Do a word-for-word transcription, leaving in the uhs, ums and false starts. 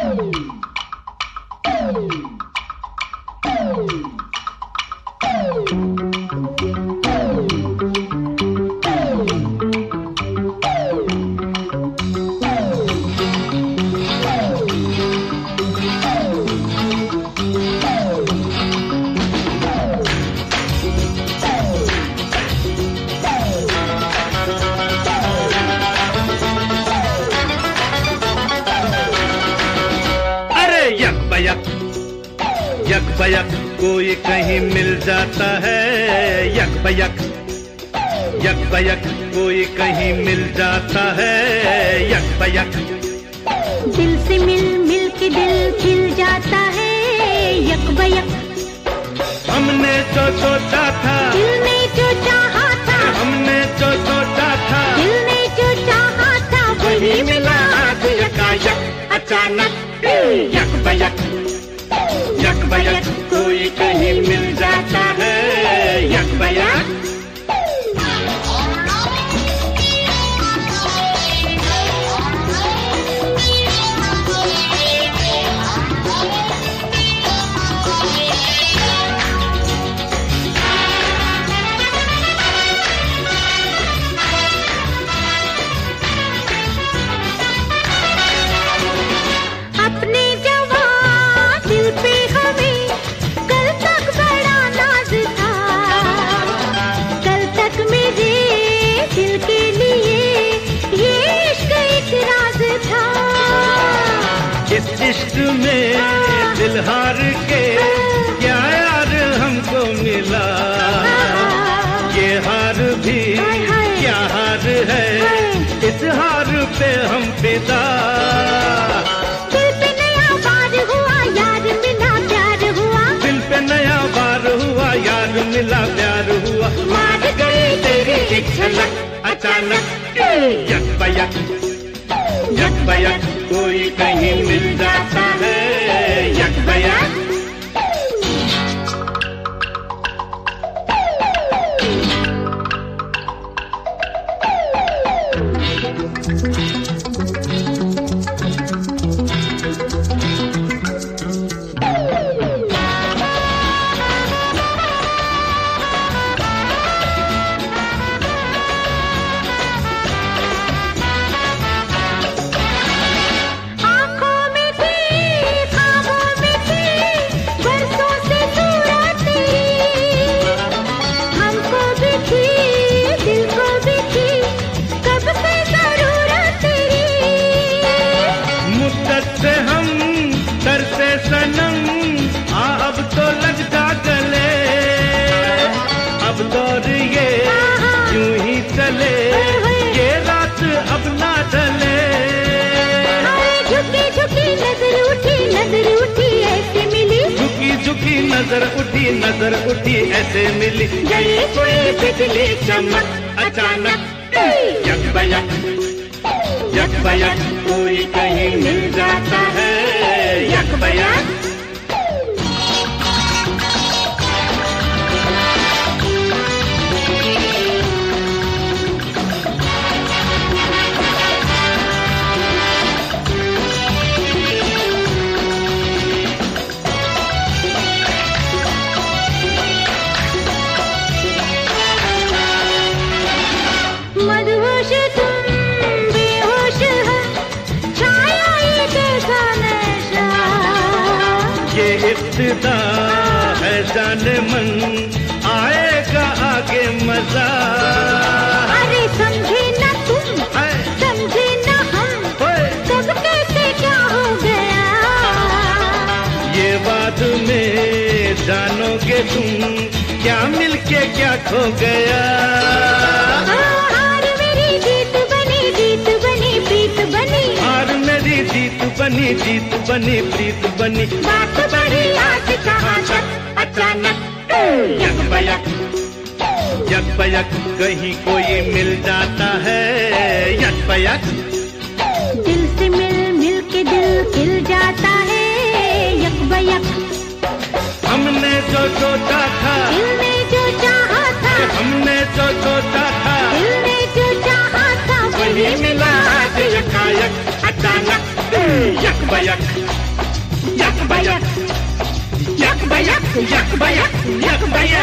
यक बयक कोई कहीं मिल जाता है, यक बयक यक बयक कोई कहीं मिल जाता है, यक बयक दिल से मिल मिल के दिल खिल जाता है, यक बयक हमने जो सोचा था दिल ने जो चाहा था, हमने जो सोचा था दिल ने जो चाहा था वही मिला आज यकायक अचानक, यक बयक यक बयक कोई कहीं मिल जाता है, यक बयक इस इश्क में दिल हार के क्या यार हमको मिला, ये हार भी क्या हार है, इस हार पे हम फिदा। दिल पे नया बार हुआ यार मिला प्यार हुआ, दिल पे नया बार हुआ यार मिला प्यार हुआ, मार गई तेरी एक झलक अचानक, यक बयक यक बयक कोई कहीं मिल जाता है, यक बयक से हम तरसे सनम, आ अब तो लग जा गले, अब दौर ये यूं ही चले, ये रात अब ना चले। झुकी झुकी नजर उठी नजर उठी ऐसे मिली, झुकी झुकी नजर उठी नजर उठी ऐसे मिली, गई कोई बिजली चमक अचानक, यक बयक यक बयक कोई कहीं मिल जाता है, यक बयक मदहोश तुम बेहोश है, छाया ये कैसा नशा, ये इब्तिदा है जाने मन, आएगा आगे मजा। अरे समझे ना तुम समझे ना हम, कब कैसे क्या हो गया, ये बाद में जानोगे तुम क्या मिलके क्या खो गया। हार मेरी जीत बनी जीत बनी प्रीत बनी, हार मेरी जीत बनी जीत बनी प्रीत बनी, बात बड़ी आज कहाँ तक अचानक, यक बयक यक बयक कहीं कोई मिल जाता है, यक बयक दिल से मिल मिल के दिल खिल जाता है, यक बयक हमने जो सोचा था दिल ने जो चाहा था, हमने जो सोचा था दिल ने जो चाहा था वही मिला आज यकायक अचानक, यक बयक बयक, यक बयक, यक बयक, यक बयक।